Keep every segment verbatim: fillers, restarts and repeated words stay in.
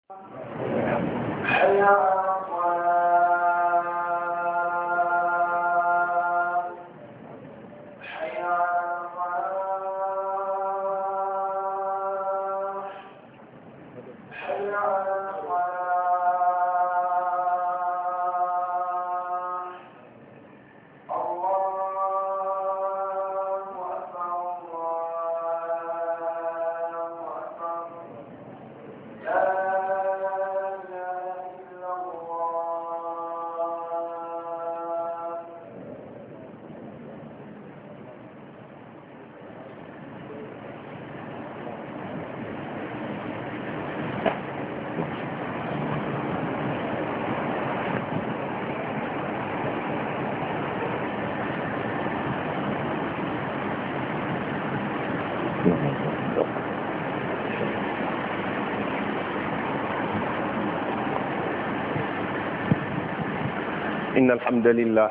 حي على الصلاة حي على الصلاة حي على الصلاة الله أكبر الله أكبر لا إن الحمد لله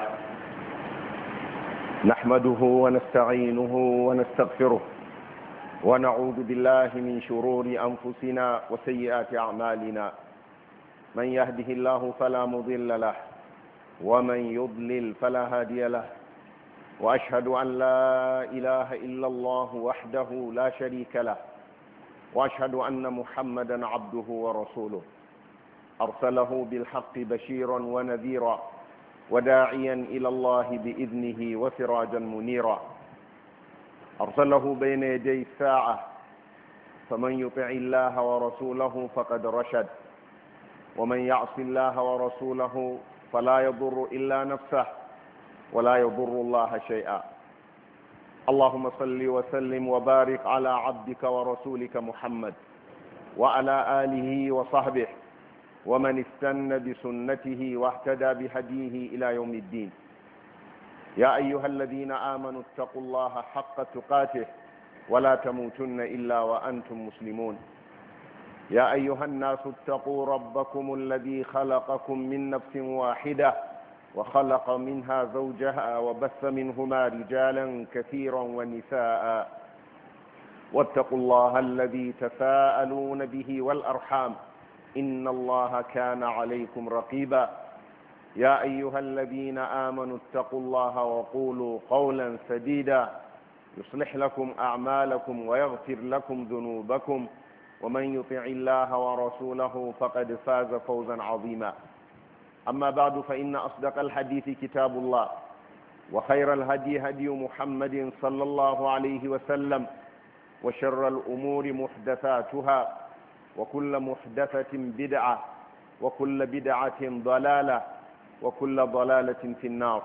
نحمده ونستعينه ونستغفره ونعوذ بالله من شرور أنفسنا وسيئات أعمالنا. من يهده الله فلا مضل له ومن يضلل فلا هادي له، وأشهد أن لا إله إلا الله وحده لا شريك له، وأشهد أن محمدا عبده ورسوله أرسله بالحق بشيرا ونذيرا وداعيا إلى الله بإذنه وسراجا منيرا. أرسله بين يدي الساعة، فمن يطع الله ورسوله فقد رشد، ومن يعص الله ورسوله فلا يضر إلا نفسه ولا يضر الله شيئا. اللهم صل وسلم وبارك على عبدك ورسولك محمد وعلى آله وصحبه ومن استنى بسنته واهتدى بهديه إلى يوم الدين. يا أيها الذين آمنوا اتقوا الله حق تقاته ولا تموتن إلا وأنتم مسلمون. يا أيها الناس اتقوا ربكم الذي خلقكم من نفس واحدة وخلق منها زوجها وبث منهما رجالا كثيرا ونساء، واتقوا الله الذي تساءلون به والأرحام إن الله كان عليكم رقيبا. يا أيها الذين آمنوا اتقوا الله وقولوا قولا سديدا يصلح لكم أعمالكم ويغفر لكم ذنوبكم، ومن يطع الله ورسوله فقد فاز فوزا عظيما. أما بعد، فإن أصدق الحديث كتاب الله، وخير الهدي هدي محمد صلى الله عليه وسلم، وشر الأمور محدثاتها، وكل محدثة بدعة، وكل بدعة ضلالة، وكل ضلالة في النار.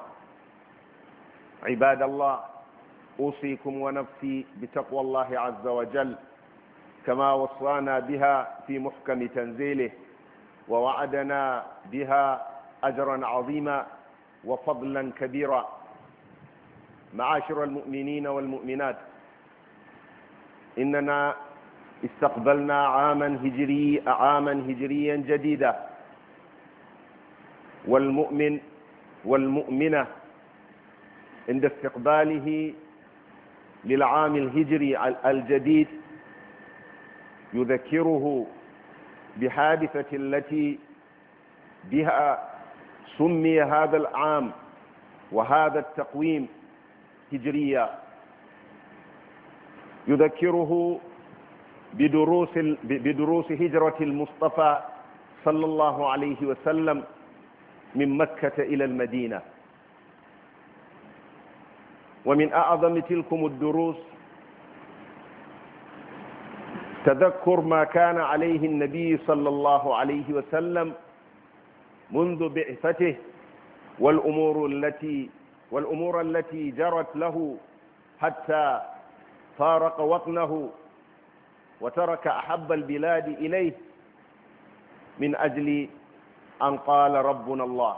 عباد الله، أوصيكم ونفسي بتقوى الله عز وجل كما وصانا بها في محكم تنزيله، ووعدنا بها أجرا عظيما وفضلا كبيرا. معاشر المؤمنين والمؤمنات، إننا استقبلنا عاما هجري عاما هجريا جديدا، والمؤمن والمؤمنة عند استقباله للعام الهجري الجديد يذكره بحادثة التي بها سمي هذا العام وهذا التقويم هجريا. يذكره بدروس بدروس هجرة المصطفى صلى الله عليه وسلم من مكة إلى المدينة. ومن أعظم تلكم الدروس تذكر ما كان عليه النبي صلى الله عليه وسلم منذ بعثته، والأمور التي والأمور التي جرت له حتى فارق وطنه وترك أحب البلاد إليه من أجل أن قال ربنا الله.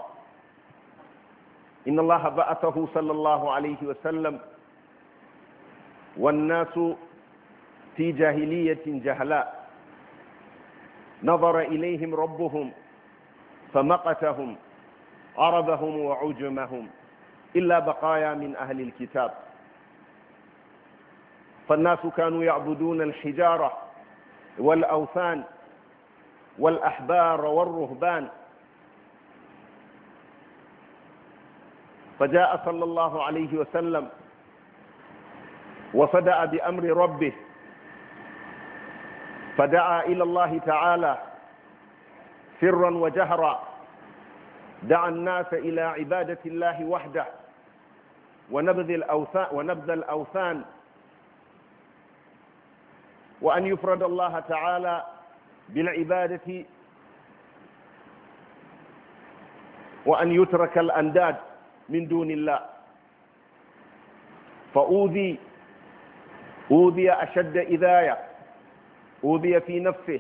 إن الله بعثه صلى الله عليه وسلم والناس في جاهلية جهلاء، نظر إليهم ربهم فمقتهم عربهم وعجمهم إلا بقايا من أهل الكتاب. فالناس كانوا يعبدون الحجارة والأوثان والأحبار والرهبان. فجاء صلى الله عليه وسلم وصدأ بأمر ربه، فدعا إلى الله تعالى سرا وجهرا، دعا الناس إلى عبادة الله وحده ونبذ الأوثان, ونبذ الأوثان وأن يفرد الله تعالى بالعبادة، وأن يترك الأنداد من دون الله. فأوذي أوذي أشد إذاية، أوذي في نفسه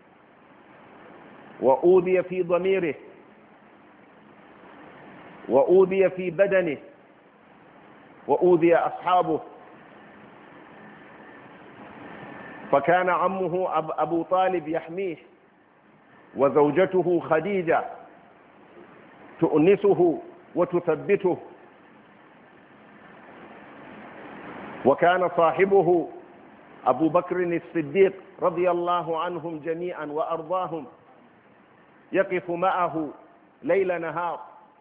وأوذي في ضميره وأوذي في بدنه وأوذي أصحابه. فكان عمه أبو طالب يحميه، وزوجته خديجة تؤنسه وتثبته، وكان صاحبه أبو بكر الصديق رضي الله عنهم جميعا وأرضاهم يقف معه ليل نهار.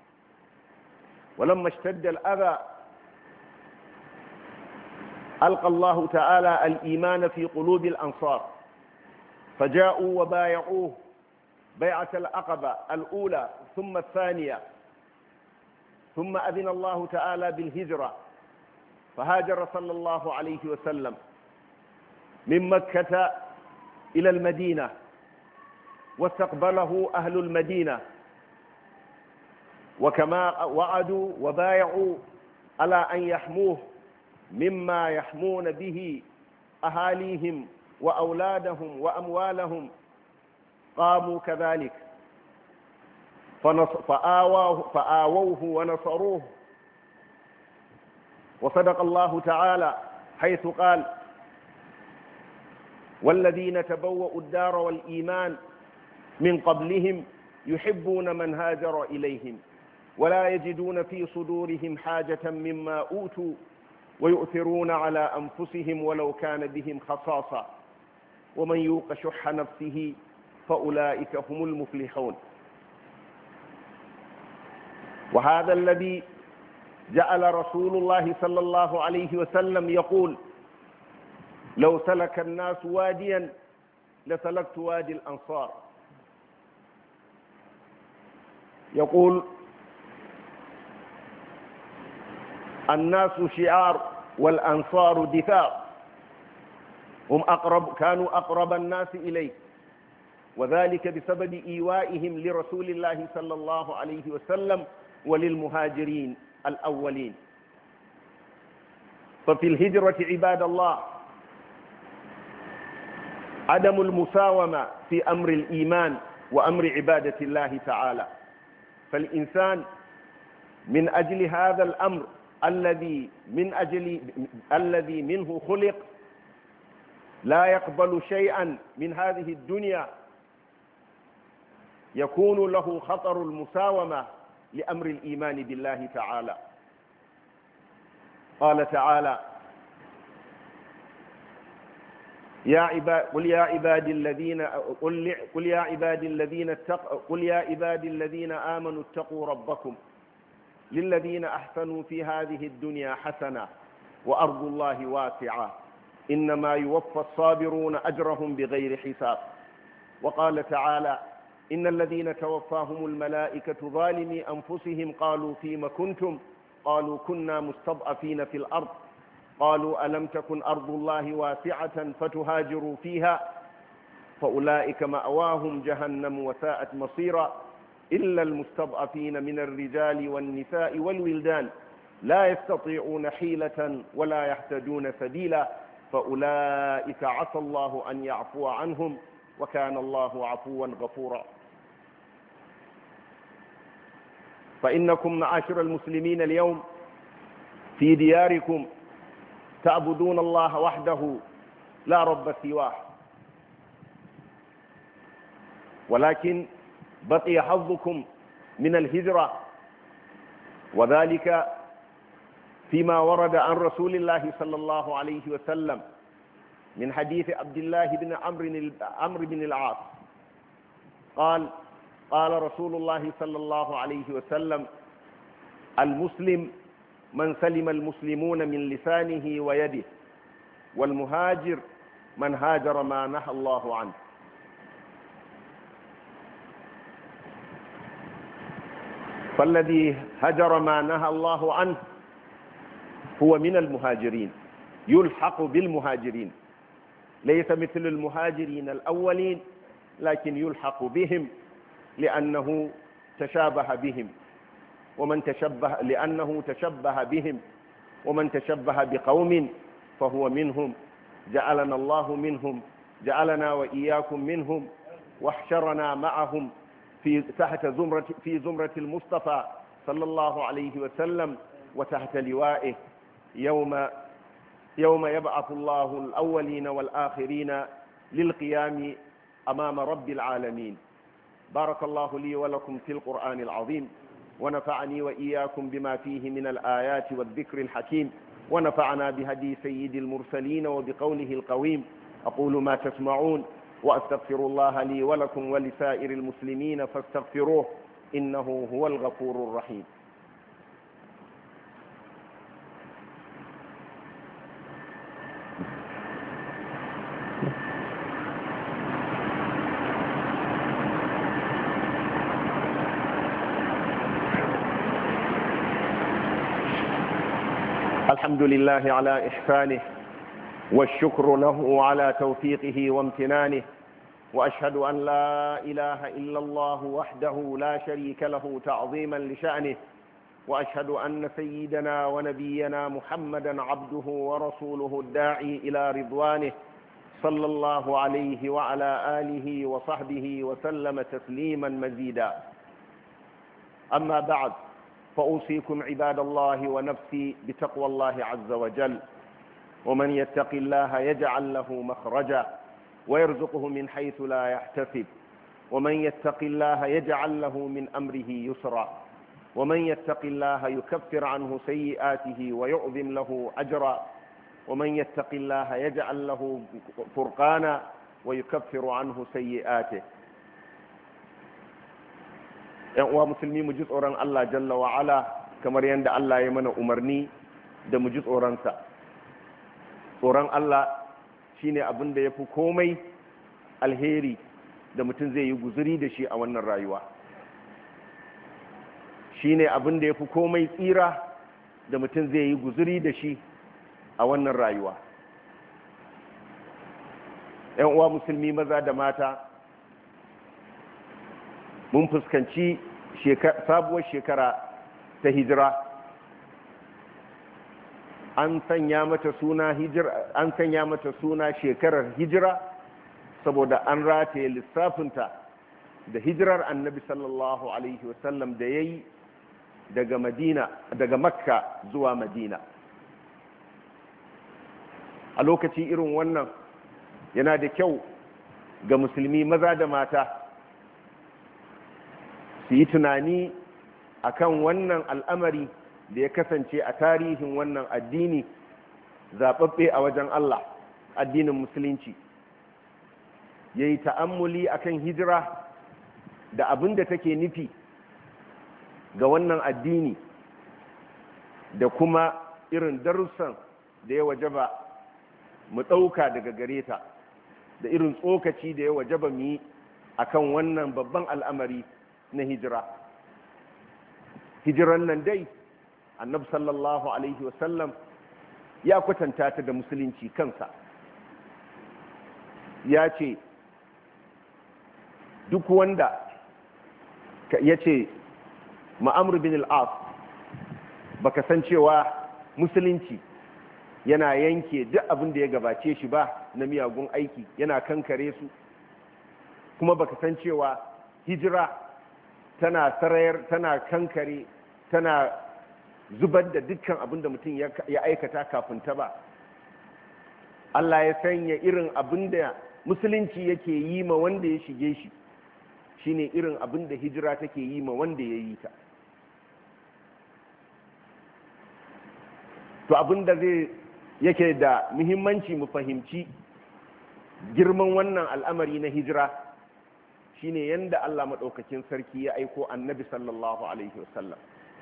ولما اشتد الأذى ألقى الله تعالى الإيمان في قلوب الأنصار، فجاءوا وبايعوه بيعة العقبة الأولى ثم الثانية، ثم أذن الله تعالى بالهجرة، فهاجر صلى الله عليه وسلم من مكة إلى المدينة، واستقبله أهل المدينة، وكما وعدوا وبايعوا على أن يحموه مما يحمون به أهاليهم وأولادهم وأموالهم، قاموا كذلك فآووه, فآووه ونصروه. وصدق الله تعالى حيث قال: والذين تبوأوا الدار والإيمان من قبلهم يحبون من هاجر إليهم ولا يجدون في صدورهم حاجة مما أوتوا ويؤثرون على أنفسهم ولو كان بهم خصاصة ومن يوق شح نفسه فأولئك هم المفلحون. وهذا الذي جعل رسول الله صلى الله عليه وسلم يقول: لو سلك الناس واديا لسلكت وادي الأنصار. يقول: الناس شعار والأنصار دثار. هم أقرب كانوا أقرب الناس إليه، وذلك بسبب إيوائهم لرسول الله صلى الله عليه وسلم وللمهاجرين الأولين. ففي الهجرة عباد الله عدم المساومة في أمر الإيمان وأمر عبادة الله تعالى. فالإنسان من أجل هذا الأمر الذي من أجل الذي منه خلق لا يقبل شيئا من هذه الدنيا، يكون له خطر المساومة لأمر الإيمان بالله تعالى. قال تعالى: يا عباد قل يا عبادي الذين قل, قل يا عبادي الذين اتقوا قل يا عبادي الذين آمنوا اتقوا ربكم للذين أحسنوا في هذه الدنيا حسنة وأرض الله واسعة إنما يوفى الصابرون أجرهم بغير حساب. وقال تعالى: إن الذين توفاهم الملائكة ظالمي أنفسهم قالوا فيم كنتم قالوا كنا مستضعفين في الأرض قالوا ألم تكن أرض الله واسعة فتهاجروا فيها فأولئك مأواهم جهنم وساءت مصيرا إلا المستضعفين من الرجال والنساء والولدان لا يستطيعون حيلة ولا يهتدون سبيلا فأولئك عسى الله أن يعفو عنهم وكان الله عفوا غفورا. فإنكم معاشر المسلمين اليوم في دياركم تعبدون الله وحده لا رب سواه، ولكن بقي حظكم من الهجرة، وذلك فيما ورد عن رسول الله صلى الله عليه وسلم من حديث عبد الله بن عمرو بن العاص قال قال رسول الله صلى الله عليه وسلم: المسلم من سلم المسلمون من لسانه ويده، والمهاجر من هاجر ما نهى الله عنه. فالذي هجر ما نهى الله عنه هو من المهاجرين، يلحق بالمهاجرين، ليس مثل المهاجرين الأولين، لكن يلحق بهم لأنه تشابه بهم، ومن تشبه لأنه تشبه بهم ومن تشبه بقوم فهو منهم. جعلنا الله منهم، جعلنا وإياكم منهم، واحشرنا معهم في تحت زمرة في زمرة المصطفى صلى الله عليه وسلم وتحت لوائه يوم يوم يبعث الله الأولين والآخرين للقيام أمام رب العالمين. بارك الله لي ولكم في القرآن العظيم، ونفعني وإياكم بما فيه من الآيات والذكر الحكيم، ونفعنا بهدي سيد المرسلين وبقوله القويم. أقول ما تسمعون، وأستغفر الله لي ولكم ولسائر المسلمين فاستغفروه إنه هو الغفور الرحيم. الحمد لله على إحسانه، والشكر له على توفيقه وامتنانه، وأشهد أن لا إله إلا الله وحده لا شريك له تعظيما لشأنه، وأشهد أن سيدنا ونبينا محمدا عبده ورسوله الداعي إلى رضوانه، صلى الله عليه وعلى آله وصحبه وسلم تسليما مزيدا. أما بعد، فأوصيكم عباد الله ونفسي بتقوى الله عز وجل. ومن يتق الله يجعل له مخرجا ويرزقه من حيث لا يحتسب، ومن يتق الله يجعل له من أمره يسرا، ومن يتق الله يكفر عنه سيئاته ويعظم له أجرا، ومن يتق الله يجعل له فرقانا ويكفر عنه سيئاته. ‘Yan uwa musulmi, mu ji tsoron Allah jalla wa'ala kamar yadda Allah ya mana umarni da mu ji tsoronsa. Tsoron Allah shi ne abin da ya fi komai alheri da mutum zai yi guzuri da shi a wannan rayuwa. Shi ne abin da ya fi komai tsira da mutum zai yi guzuri da shi a wannan rayuwa. ‘Yan uwa musulmi maza da mata, mun fuskanci sabuwar shekara ta hijira. An sanya mata suna hijira, an sanya mata suna shekarar hijira saboda an rataye lissafinta da hijirar annabi sallallahu alaihi wasallam da yayi daga Madina, daga Makka zuwa Madina. A lokaci irin wannan yana da kyau ga musulmi maza da mata su yi tunani akan wannan al'amari da ya kasance a tarihin wannan addini zaɓaɓɓe a wajen Allah, addinin musulunci. Ya yi ta'ammuli akan hijira da abin da take nufi ga wannan addini, da kuma irin darussan da ya wajaba mu ɗauka daga gare ta, da irin tsokaci da ya wajaba mu yi akan wannan babban al'amari na hijira. Hijiran nan dai annabi sallallahu alaihi wasallam ya kwatanta ta da musulunci kansa. Ya ce duk wanda ya ce ma'amur bin al'as, baka san cewa musulunci yana yanke duk abin da ya gabace shi ba na miyagun aiki, yana kankare su, kuma baka san cewa hijira tana sarayar, tana kankare, tana zubar da dukkan abin da mutum ya aikata kafin ta ba. Allah ya sanya irin abin da musulunci yake yi ma wanda ya shige shi shine irin abin da hijira take yi ma wanda ya yi ta. To abin da zai yake da muhimmanci mu fahimci girman wannan al'amari na hijira shine yanda Allah madaukakin sarki ya aiko annabi sallallahu alaihi wasallam.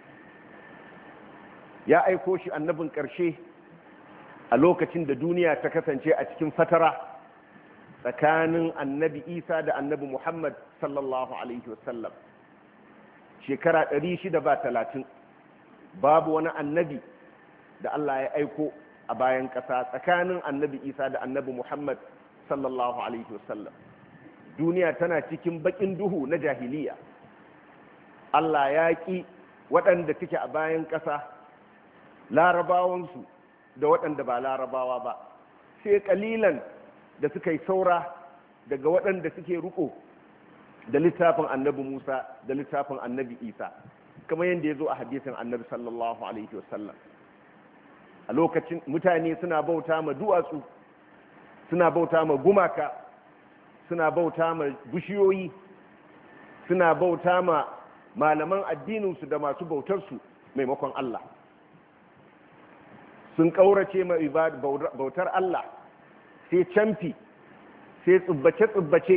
Ya aiko shi annabin ƙarshe a lokacin da duniya ta kasance a cikin fatara tsakanin annabi Isa da annabi Muhammad sallallahu alaihi wasallam. Shekara ɗari shida ba talatin babu wani annabi da Allah ya aiko a bayan ƙasa tsakanin annabi Isa da annabi Muhammad sallallahu alaihi wasallam. Duniya tana cikin baƙin duhu na jahiliya. Allah ya ƙi waɗanda suke a bayan ƙasa, larabawansu da waɗanda ba larabawa ba, sai ƙalilan da suka yi saura daga waɗanda suke riƙo da littafin annabi Musa da littafin annabi Isa, kamar yadda ya zo a hadisin annabi sallallahu alaihi wasallam. A lokacin mutane suna bauta ma duwatsu, suna bauta ma gumaka, suna bauta ma bishiyoyi, suna bauta ma malaman addininsu da masu bautarsu maimakon Allah. Sun ƙaurace ma bautar Allah, sai camfi, sai tsubbace-tsubbace,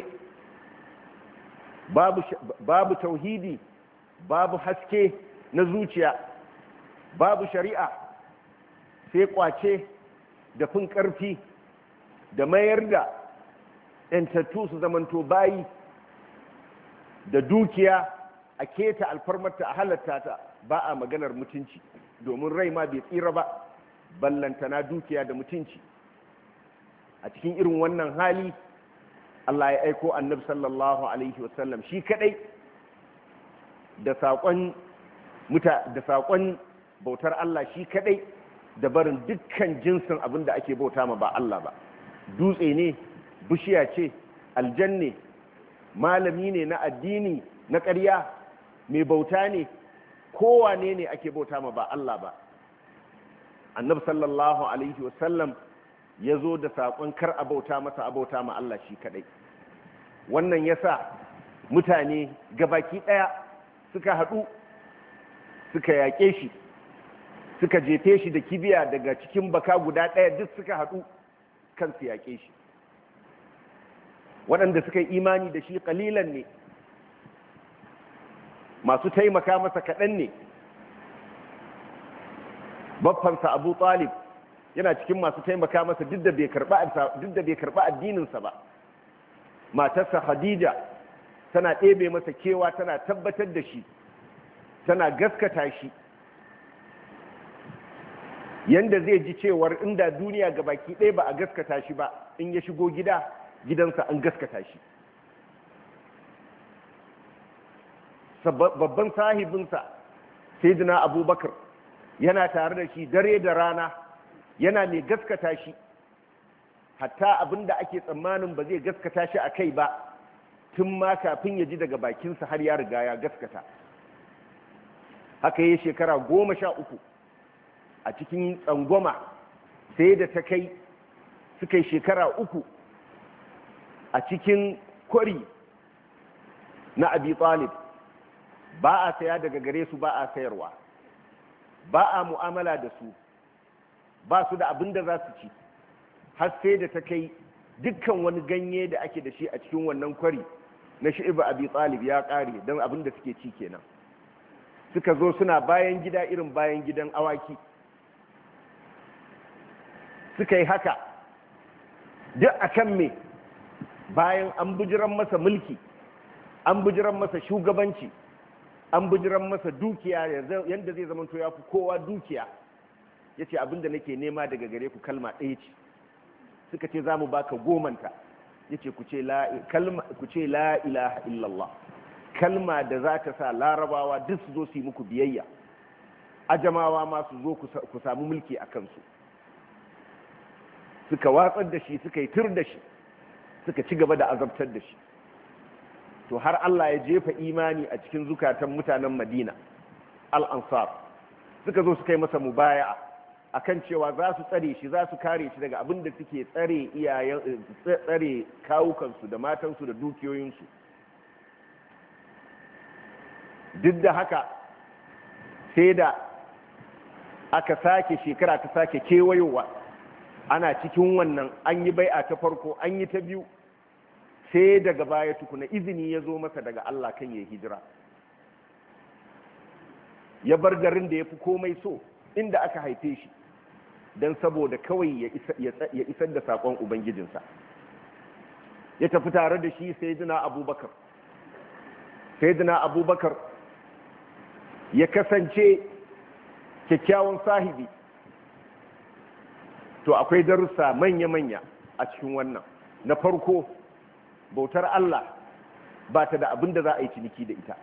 babu, babu tauhidi, babu haske na zuciya, babu shari'a, sai kwace da fin ƙarfi da mayar da ‘yantattu su zamanto bayi, da dukiya a keta alfarmarta a halatta ta, ba a maganar mutunci, domin rai ma bai tsira ba, ballantana dukiya da mutunci. A cikin irin wannan hali Allah ya aiko annabi sallallahu alaihi wasallam shi kadai da saƙon muta da saƙon bautar Allah shi kadai, da barin dukkan jinsin abin da ake bauta ma ba Allah ba. Dutse ne, bishiya ce, aljanne, malami ne na addini na ƙarya, mai bauta ne, kowane ne ake bauta ma ba Allah ba. Annabi sallallahu alaihi wasallam ya zo da saƙon kar a bauta masa, a bauta ma Allah shi kadai. Wannan ya sa mutane gabaki ɗaya suka haɗu suka yaƙe shi, suka jefe shi da kibiya daga cikin baka guda ɗaya, duk suka haɗu kan su yaƙe shi. Waɗanda suka yi imani da shi ƙalilan ne, masu taimaka masa kaɗan ne. Baffansa Abu Talib yana cikin masu taimaka masa duk da bai karɓi addininsa ba. Matarsa Khadija tana ɗebe masa kewa, tana tabbatar da shi, tana gaskata shi, yanda zai ji cewar inda duniya gabaki ɗaya ba a gaskata shi ba, in ya shigo gida gidansa an gaskata shi. Babban sahibinsa Sayyidina Abubakar yana tare da shi dare da rana, yana mai gaskata shi, hatta abinda ake tsammanin ba zai gaskata shi a kai ba, tun ma kafin ya ji daga bakinsa har ya riga ya gaskata. Haka yi shekara goma sha uku a cikin tsangwama, sai da ta kai suka yi shekara uku a cikin kwari na Abi Talib. Ba a saya daga gare su, ba a sayarwa, ba a mu'amala da su, ba su da abin da za su ci, har sai da ta kai dukkan wani ganye da ake da shi a cikin wannan kwari na Shi'ib Abi Talib ya ƙare, don abin da suke ci kenan. Suka zo suna bayan gida irin bayan gidan awaki, suka yi haka duk akan me, bayan an bujiran masa mulki, an bujiran masa shugabanci, an bujiran masa dukiya, yadda zai zamanto ya fi kowa dukiya. Ya ce abinda nake nema daga gare ku kalma ɗaya ce. Suka ce za mu baka gomanta. Ya ce ku ce la ilaha illallah, kalma da za ta sa larabawa duk su zo su yi muku biyayya, ajamawa ma su zo ku samu mulki a kansu. Suka watsar da shi, suka yi tur da shi, suka ci gaba da azabtar da shi. To har Allah ya jefa imani a cikin zukatan mutanen Madina al-Ansar, suka zo suka yi masa mubaya'a akan cewa za su tsare shi, za su kare shi daga abin da suke tsare iyayen tsare kawukansu da matansu da dukiyoyinsu. Duk da haka sai da aka sake shekara ta sake kewayowa, ana cikin wannan, an yi bai'a ta farko, an yi ta biyu, sai daga baya tukuna izini ya zo masa daga Allah kan ya hijira, ya bar garin da ya fi komai so inda aka haife shi don saboda kawai ya isar da saƙon ubangijinsa. Ya tafi tare da shi sayyidina abubakar sayyidina abubakar ya kasance kyakkyawan sahibi. To akwai darussa manya-manya a cikin wannan. Na farko, bautar Allah ba ta da abin da za a yi ciniki da ita,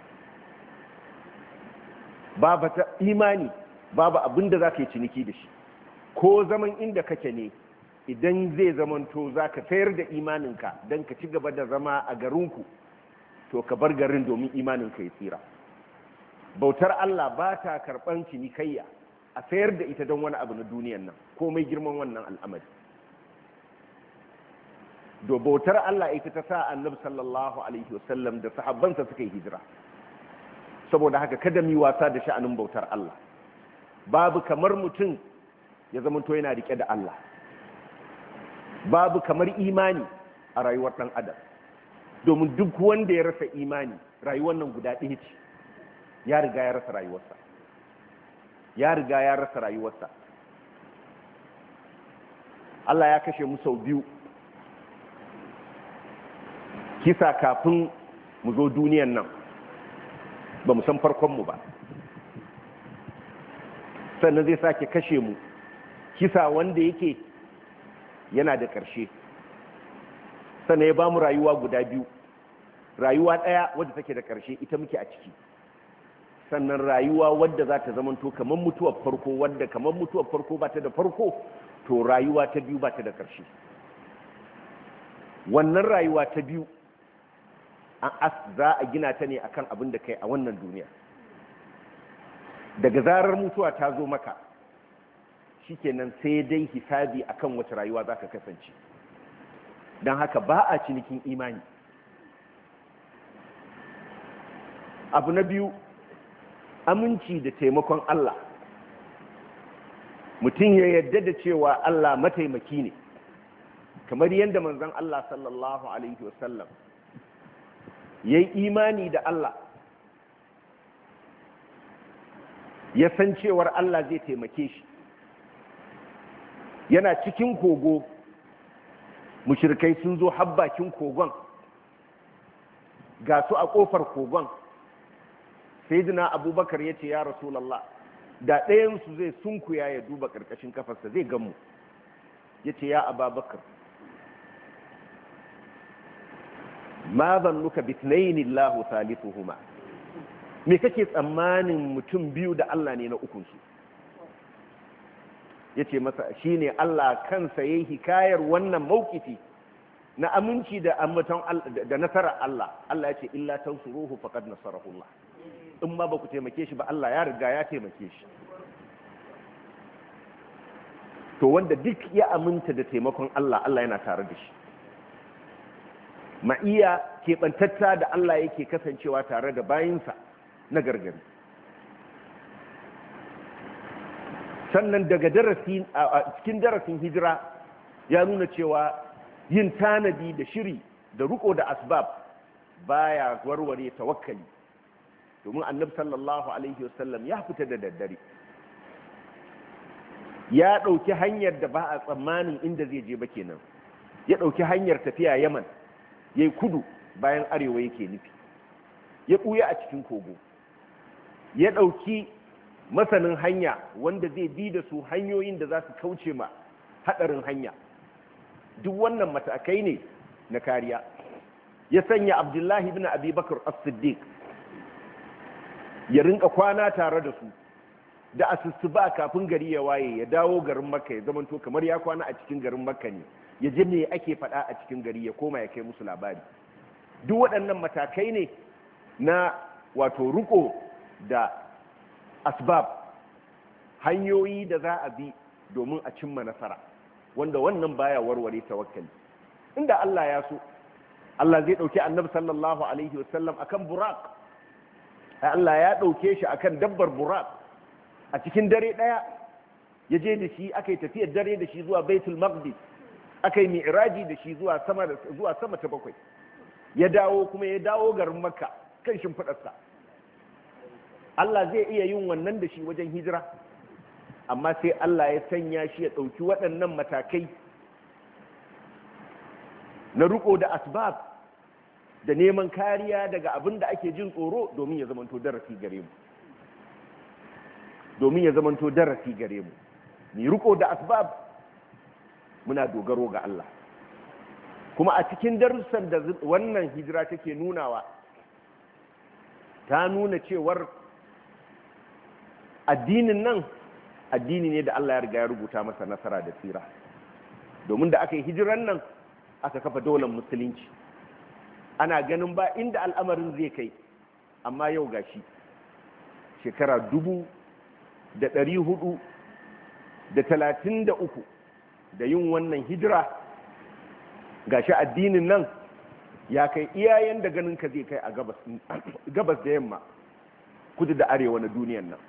babu ta imani, babu abin da za ka yi ciniki da shi. Ko zaman inda kake ne, idan zai zamanto za ka sayar da imaninka don ka ci gaba da zama a garinku, to ka bar garin domin imaninka ya tsira. Bautar Allah ba ta karɓar cinikayya a sayar da ita don wani abu na duniyan nan, komai girman wannan al'amari. Do bautar Allah ita ta sa annabi sallallahu alaihi wasallam da sahabbansa suka yi hijira. Saboda haka kada mu wasa da sha'anin bautar Allah. Babu kamar mutum ya zamanto yana rike da Allah. Babu kamar imani a rayuwar ɗan adam. Domin duk wanda ya rasa imani, rayuwar nan guda ɗaya ce. Ya riga ya rasa rayuwarsa. Ya riga ya rasa rayuwarsa. Allah ya kashe mu sau biyu. Kisa kafin mu zo duniyan nan, ba mu san farkonmu ba. Sannan zai sake kashe mu, kisa wanda yake yana da ƙarshe. Sannan ya ba mu rayuwa guda biyu. Rayuwa ɗaya wadda take da ƙarshe, ita muke a ciki. Sannan rayuwa wadda za ta zamanto kamar mutuwar farko, wadda kamar mutuwar farko ba ta da farko, to rayuwa ta biyu ba ta da ƙarshe. Wannan rayuwa ta biyu za a gina ta ne akan abin da kai a wannan duniya. Daga zarar mutuwa ta zo maka, shikenan sai dai hisabi akan wace rayuwa za ka kasance. Don haka ba a cinikin imani. Abu na biyu, aminci da taimakon Allah. Mutum ya yarda da cewa Allah mataimaki ne, kamar yadda manzon Allah sallallahu alaihi wasallam ya yi imani da Allah, ya san cewar Allah zai taimake shi. Yana cikin kogo, mushrikai sun zo habbakin kogon, ga su a ƙofar kogon. Sayyidina Abubakar ya ce, ya Rasulallah, da ɗayansu zai sunkuya ya duba ƙarƙashin kafarsa zai gamu. Ya ce, ya Ababakar, ma zannuka bitnaini Allahu thalithuhuma, me kake tsammanin mutum biyu da Allah ne na ukunsu? Yace masa shine Allah kansa yayi hikayar wannan maukifi na aminci da ambaton da nasarar Allah. Allah yace illa tansuruhu faqad nasarahu Allah. In ma ba ku taimake shi ba, Allah ya riga ya taimake shi. To wanda duk ya aminta da taimakon Allah, Allah yana tare da shi. Ma'iya keɓantatta da Allah yake kasancewa tare da bayinsa na gargari. Sannan daga darasi a cikin darasin hijira ya nuna cewa yin tanadi da shiri da riko da asbab baya warware tawakkali. Domin annabi sallallahu alaihi wasallam ya fita da daddare, ya ɗauki hanyar da ba a tsammanin inda zai je ba kenan. Ya ɗauki hanyar tafiya Yaman, ya yi kudu bayan arewa yake nufi, ya ɓuya a cikin kogo, ya ɗauki masanin hanya wanda zai bi da su hanyoyin da za su kauce ma haɗarin hanya. Duk wannan matakai ne na kariya. Ya sanya Abdullahi bin Abi Bakr as-Siddiq ya rinka kwana tare da su, da asusu ba kafin gari ya waye ya dawo garin Makka, ya zamanto kamar ya kwana a cikin garin Makka ne, ya je me ake faɗa a cikin gari, ya koma ya kai musu labari. Duk waɗannan matakai ne na wato riko da asbab, hanyoyi da za a bi domin a cimma nasara, wanda wannan baya warware tawakkali. Inda Allah ya so, Allah zai ɗauki annabi sallallahu alaihi wasallam akan buraq. Allah ya ɗauke shi akan dabbar buraq a cikin dare ɗaya, ya je da shi, aka yi tafiyar dare da shi zuwa Baitul Maqdis. aka yi mi'raji da shi zuwa sama zuwa sama ta bakwai, ya dawo kuma ya dawo garin Makka kan shimfiɗarsa. Allah zai iya yin wannan da shi wajen hijira, amma sai Allah ya sanya shi ya ɗauki waɗannan matakai na riko da asbab da neman kariya daga abin da ake jin tsoro domin ya zamanto darasi gare mu domin ya zamanto darasi gare mu ni riko da asbab muna dogaro ga Allah. Kuma a cikin darussan da wannan hijira take nunawa, ta nuna cewar addinin nan addini ne da Allah ya riga ya rubuta masa nasara da tsira, domin da aka yi hijiran nan aka kafa daular musulunci. Ana ganin ba inda al'amarin zai kai, amma yau gashi shekara dubu da ɗari hudu da talatin da uku da yin wannan hijira, gashi addinin nan ya kai iyayen da ganin ka zai kai a gabas da yamma, kudu da arewa na duniyan nan,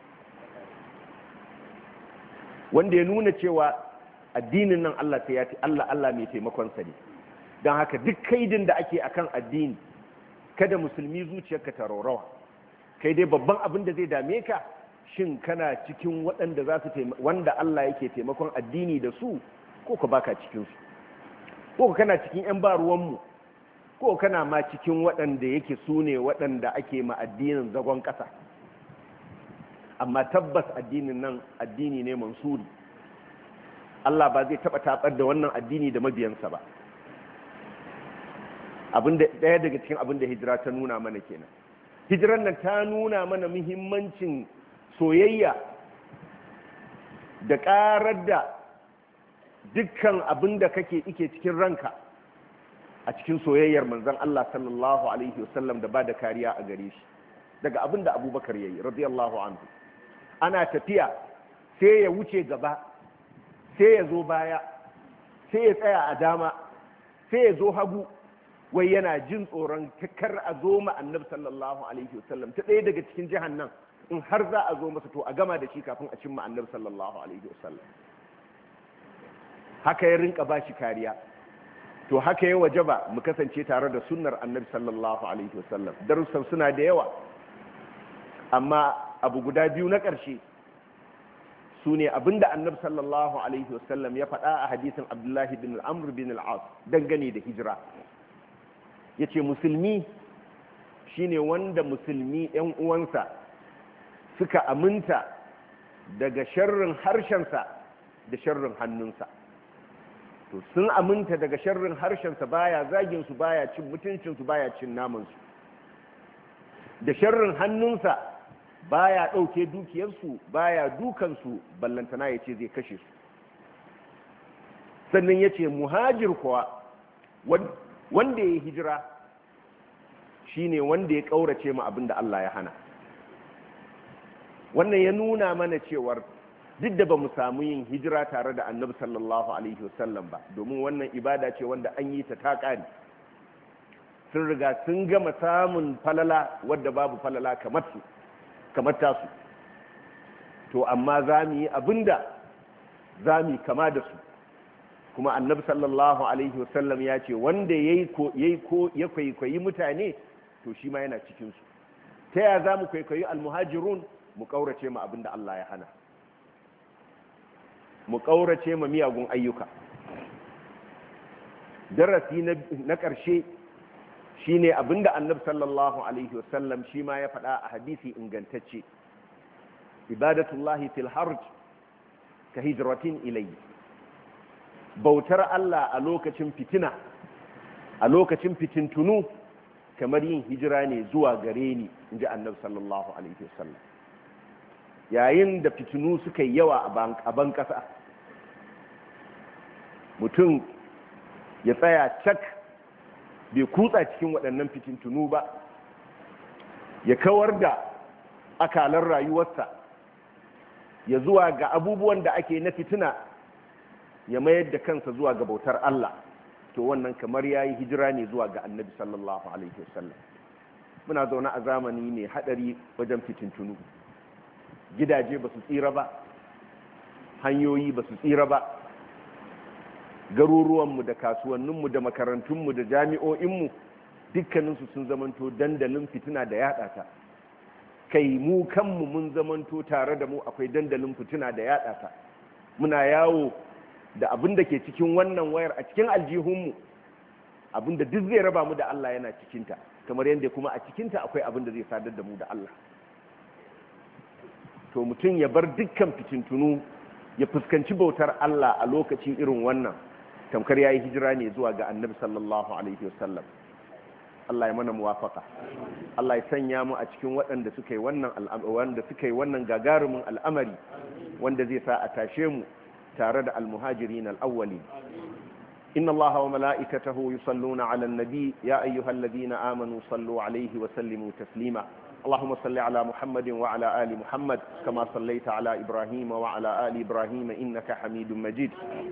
wanda ya nuna cewa addinin nan Allah ta yati Allah Allah mai taimakonsa ne. Don haka duk kaidin da ake akan addini, kada musulmi zuciyarka ta raurawa. Kai dai babban abin da zai dame ka, shin kana cikin waɗanda za su wanda Allah yake taimakon addini da su, ko ka baka cikin su, ko kana cikin yan baruwanmu, ko kana ma cikin waɗanda yake su ne waɗanda ake ma addinin zagon ƙasa. Amma tabbas addinin nan addini ne mansuri. Allah ba zai taɓa taɓar da wannan addini da mabiyansa ba. Abinda ɗaya daga cikin abin da hijira ta nuna mana kenan. Hijiran nan ta nuna mana muhimmancin soyayya da ƙarar da dukkan abin da kake ike cikin ranka a cikin soyayyar manzon Allah sallallahu alaihi wasallam da ba da kariya a gare shi, daga abin da Abubakar yayi radiyallahu anhu. Ana tafiya sai ya wuce gaba, sai ya zo baya, sai ya tsaya a dama, sai ya zo hagu, wai yana jin tsoron kar a zo ma annabi sallallahu alaihi wasallam ta ɗaya daga cikin jihan nan, in har za a zo masa to a gama da shi kafin a cimma annabi sallallahu alaihi wasallam. Haka ya rinka ba shi kariya. To haka ya wajaba mu kasance tare da sunnar annabi sallallahu alaihi wasallam. Darussan suna da yawa, amma abu guda biyu na ƙarshe su ne abinda annabi sallallahu alaihi wasallam ya faɗa a hadisin Abdullahi bin Amr bin al-As dangane da hijira. Yace musulmi shine wanda musulmi ɗan uwansa suka aminta daga sharrin harshensa da sharrin hannunsa. To sun aminta daga sharrin harshensa, baya zagin su, baya cin mutuncin su, baya cin naman su. Da sharrin hannunsa baya ɗauke dukiyarsu, baya dukansu, ballantana ya ce zai kashe su. Sannan ya ce muhajir kuwa wanda ya hijira shine wanda ya ƙaurace ma abin da Allah ya hana. Wannan ya nuna mana cewar duk da ba mu samu yin hijira tare da annabi sallallahu alaihi wasallam ba, domin wannan ibada ce wanda an yi ta taƙari, sun riga sun gama samun falala wadda babu falala kamar su kamar tasu. To amma za mu yi abinda za mu yi kama da su, kuma annabi sallallahu alaihi wasallam ya ce wanda ya kwaikwayi mutane to shi ma yana cikinsu. Ta yaya za mu kwaikwayi almuhajirun? Mu ƙaurace ma abinda Allah ya hana, mu ƙaurace ma miyagun ayyuka. Darasi na ƙarshe shine abinda annabi sallallahu alaihi wasallam shi ma ya faɗa a hadisi ingantacce, ibadatullahi fil harj ka hijratin ilayhi. Bautar Allah a lokacin fitina, a lokacin fitintunu, kamar yin hijira ne zuwa gare ni, inji annabi sallallahu alaihi wasallam. Yayin da fitinu suka yi yawa a ban kasa, mutum ya tsaya cak bai kutsa cikin waɗannan fitintunu ba, ya kawar da akalar rayuwarsa ya zuwa ga abubuwan da ake na fitina, ya mayar da kansa zuwa ga bautar Allah, to wannan kamar ya yi hijira ne zuwa ga annabi sallallahu alaihi wasallam. Muna zaune a zamani mai haɗari wajen fitintunu. Gidaje ba su tsira ba, hanyoyi ba su tsira ba, garuruwanmu da kasuwanninmu da makarantunmu da jami'o'inmu dukkaninsu sun zamanto dandalin fitina da yada ta. Kai mu kanmu mun zamanto tare da mu akwai dandalin fitina da yada ta. Muna yawo da abin da ke cikin wannan wayar a cikin aljihunmu, abin da duk zai raba mu da Allah yana cikinta, kamar yadda kuma a cikinta akwai abin da zai sadar da mu da Allah. To mutum ya bar dukkan fitintunu ya fuskanci bautar Allah a lokacin irin wannan, tamkar yayi hijira ne zuwa ga Annabi sallallahu alaihi wasallam. Allah ya mana muwafaka. Allah ya sanya mu a cikin waɗanda suka yi wannan wanda suka yi wannan gagarumin al'amari wanda zai sa a tashe mu tare da al-muhajirin al-awwalin. Inna Allaha wa mala'ikatahu yusalluna 'alan nabi ya ayyuhalladhina amanu sallu 'alayhi wa sallimu taslima. اللهم صل على محمد وعلى آل محمد كما صليت على إبراهيم وعلى آل إبراهيم إنك حميد مجيد.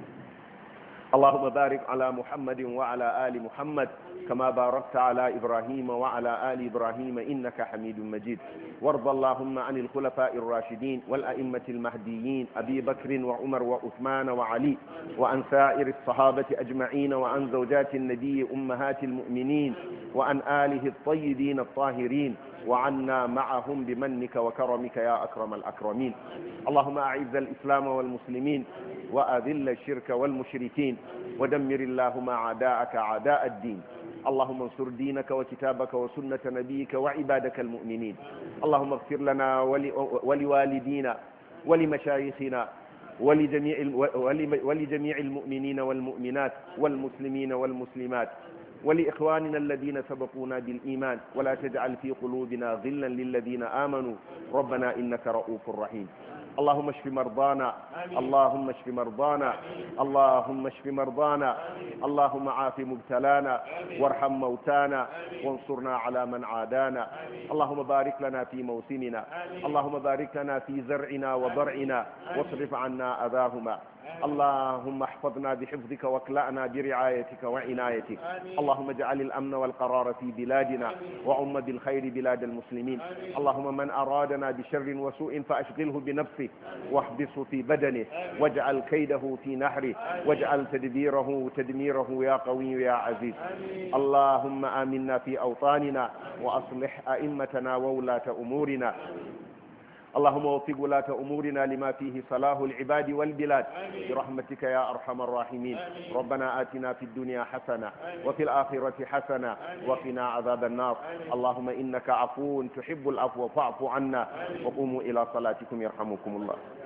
اللهم بارك على محمد وعلى آل محمد كما باركت على إبراهيم وعلى آل إبراهيم إنك حميد مجيد. وارض اللهم عن الخلفاء الراشدين والأئمة المهديين أبي بكر وعمر وعثمان وعلي وعن سائر الصحابة أجمعين وعن زوجات النبي أمهات المؤمنين وعن آله الطيبين الطاهرين وعنا معهم بمنك وكرمك يا أكرم الأكرمين. اللهم أعز الإسلام والمسلمين وأذل الشرك والمشركين ودمر اللهم أعداءك أعداء الدين. اللهم انصر دينك وكتابك وسنة نبيك وعبادك المؤمنين. اللهم اغفر لنا ولوالدينا ولمشايخنا ولجميع ولجميع المؤمنين والمؤمنات والمسلمين والمسلمات ولإخواننا الذين سبقونا بالإيمان ولا تجعل في قلوبنا غلا للذين آمنوا ربنا إنك رؤوف رحيم. اللهم اشف مرضانا اللهم اشف مرضانا اللهم اشف مرضانا اللهم عاف مبتلانا وارحم موتانا وانصرنا على من عادانا. اللهم بارك لنا في موسمنا اللهم بارك لنا في زرعنا وضرعنا واصرف عنا أذاهما. اللهم احفظنا بحفظك واكلأنا برعايتك وعنايتك. اللهم اجعل الأمن والقرار في بلادنا وعم بالخير بلاد المسلمين. اللهم من أرادنا بشر وسوء فأشغله بنفسه واحبسه في بدنه واجعل كيده في نحره واجعل تدبيره تدميره يا قوي يا عزيز. اللهم آمنا في أوطاننا وأصلح أئمتنا وولاة أمورنا. اللهم وفق ولاة أمورنا لما فيه صلاح العباد والبلاد برحمتك يا أرحم الراحمين. ربنا آتنا في الدنيا حسنة وفي الآخرة حسنة وقنا عذاب النار. اللهم إنك عفو تحب العفو فاعف عنا وقوموا إلى صلاتكم يرحمكم الله.